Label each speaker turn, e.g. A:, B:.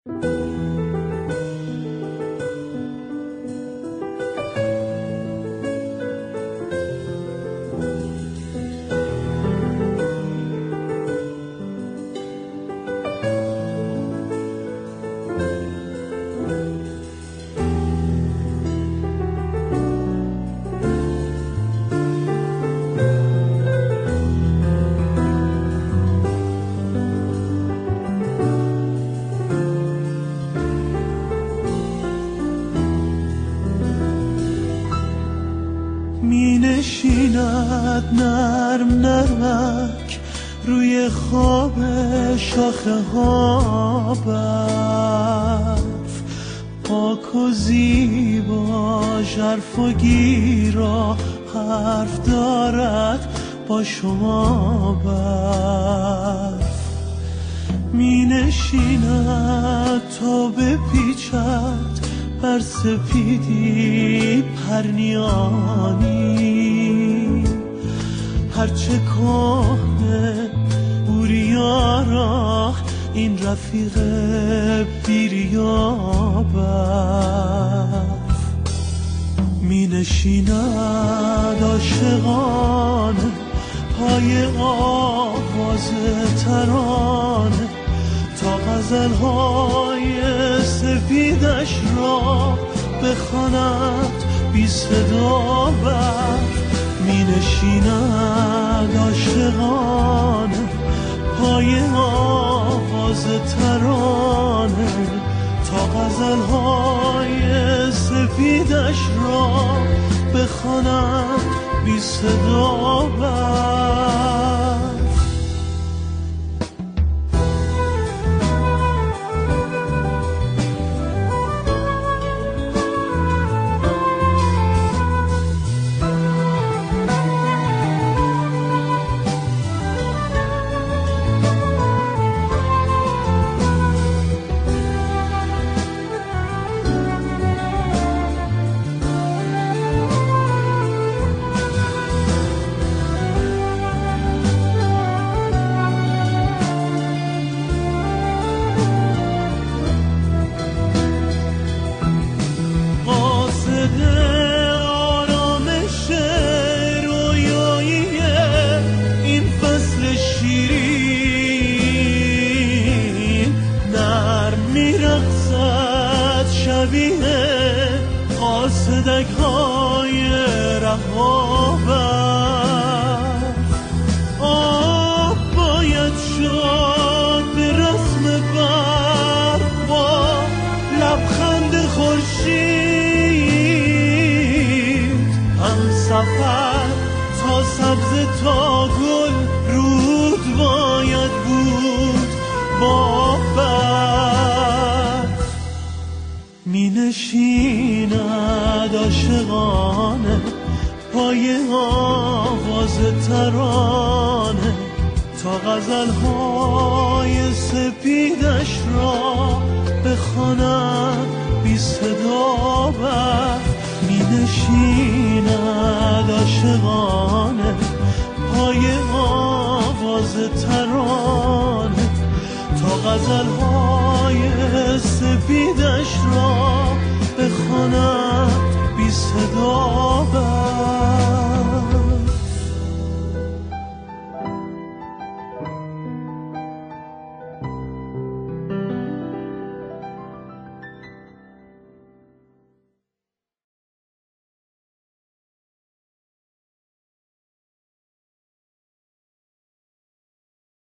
A: می نشیند نرم نرمک روی خواب شاخه ها برف، پاک و زیبا ژرف و گیرا حرف دارد با شما برف. می نشیند تا بپیچد بر سپیدی پرنیانی، هرچه کهنه بوریارا این رفیق بیریا برف. می نشیند عاشقانه پای آواز ترانه تا غزل‌های سفیدش را بخواند بی صدا برف. می نشیند عاشقانه پای آواز ترانه تا غزل‌های سفیدش را بخواند بی صدا برف. قاصدک‌های رهاور آب باید شد به رسم برق با لبخند خورشید. هم سفر تا سبز تا گل رود باید بود با برف. می نشیند عاشقانه پای آواز ترانه تا غزل‌های سپیدش را بخواند بی صدا برف. می نشیند عاشقانه پای آواز ترانه تا غزل‌های سپیدش را بخواند بی صدا برف.